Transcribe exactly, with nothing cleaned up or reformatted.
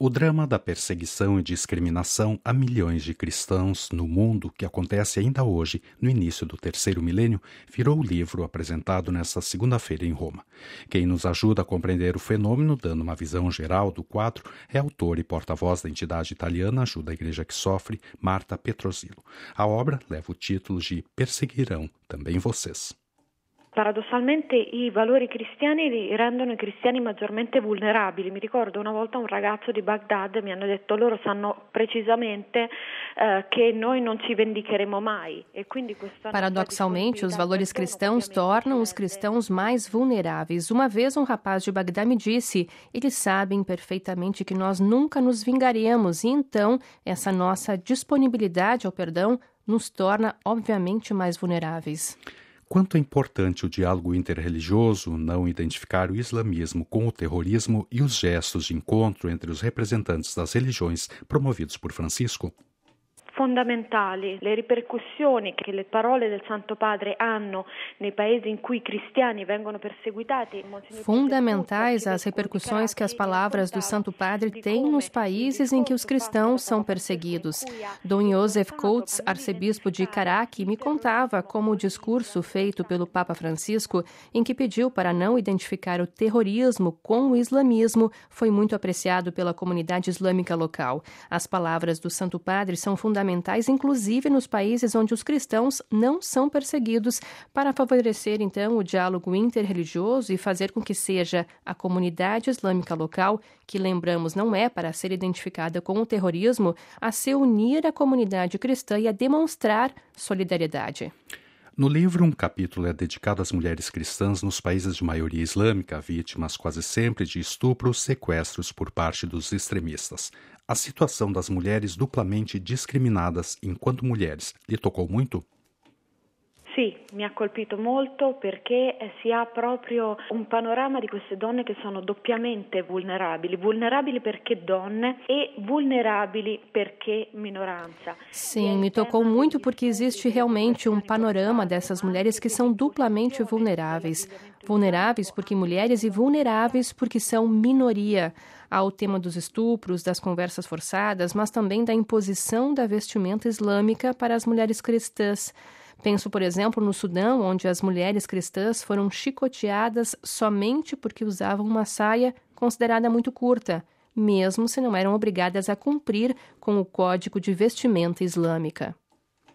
O drama da perseguição e discriminação a milhões de cristãos no mundo, que acontece ainda hoje, no início do terceiro milênio, virou o livro apresentado nesta segunda-feira em Roma. Quem nos ajuda a compreender o fenômeno, dando uma visão geral do quadro, é autor e porta-voz da entidade italiana Ajuda a Igreja que Sofre, Marta Petrosilo. A obra leva o título de Perseguirão também vocês. Paradossalmente i valori cristiani li rendono i cristiani maggiormente vulnerabili. Mi ricordo una volta un ragazzo di Baghdad mi hanno detto loro sanno precisamente uh, che noi non ci vendicheremo mai. E quindi questa Paradoxalmente, os valores cristãos tornam os cristãos mais vulneráveis. Uma vez um rapaz de Bagdá me disse, eles sabem perfeitamente que nós nunca nos vingaremos e então essa nossa disponibilidade ao perdão nos torna obviamente mais vulneráveis. Quanto é importante o diálogo interreligioso, não identificar o islamismo com o terrorismo e os gestos de encontro entre os representantes das religiões promovidos por Francisco? Fondamentali, le ripercussioni che le parole del Santo Padre hanno nei paesi in cui i cristiani vengono perseguitati. Fundamentais as repercussões que as palavras do Santo Padre têm nos países em que os cristãos são perseguidos. Dom Joseph Coates, arcebispo de Caraque, me contava como o discurso feito pelo Papa Francisco, em que pediu para não identificar o terrorismo com o islamismo, foi muito apreciado pela comunidade islâmica local. As palavras do Santo Padre são fundamentais fundamentais, inclusive nos países onde os cristãos não são perseguidos, para favorecer, então, o diálogo interreligioso e fazer com que seja a comunidade islâmica local, que, lembramos, não é para ser identificada com o terrorismo, a se unir à comunidade cristã e a demonstrar solidariedade. No livro, um capítulo é dedicado às mulheres cristãs nos países de maioria islâmica, vítimas quase sempre de estupros, sequestros por parte dos extremistas. A situação das mulheres duplamente discriminadas enquanto mulheres lhe tocou muito? Sì, mi ha colpito molto perché si ha proprio un panorama di queste donne che sono doppiamente vulnerabili, vulnerabili perché donne e vulnerabili perché minoranza. Sim, me tocou muito porque existe realmente um panorama dessas mulheres que são duplamente vulneráveis. Vulneráveis porque mulheres e vulneráveis porque são minoria. Há o tema dos estupros, das conversas forçadas, mas também da imposição da vestimenta islâmica para as mulheres cristãs. Penso, por exemplo, no Sudão, onde as mulheres cristãs foram chicoteadas somente porque usavam uma saia considerada muito curta, mesmo se não eram obrigadas a cumprir com o código de vestimenta islâmica.